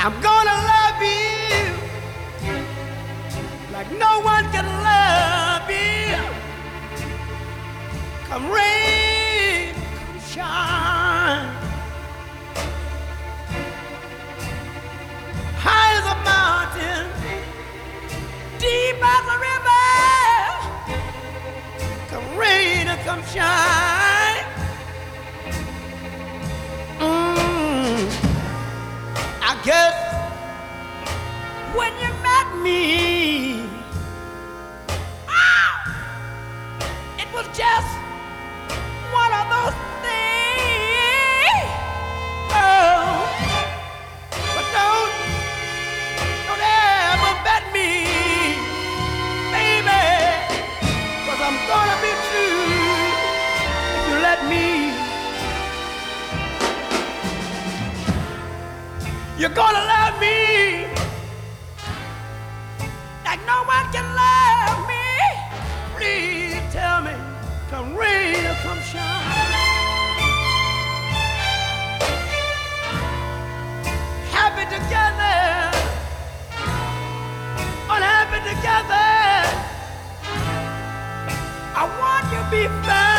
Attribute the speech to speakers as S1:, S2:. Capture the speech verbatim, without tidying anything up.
S1: I'm gonna love you like no one can love you. Come rain, come shine, high as a mountain, deep as a river. Come rain or come shine. Mm, I guess when you met me, ah, it was just one of those things. Oh, but don't, don't ever bet me, baby, 'cause I'm gonna be true if you let me. You're gonna love me like no one can love me. Please tell me, come rain or come shine. Happy together, unhappy together. I want you to be fine.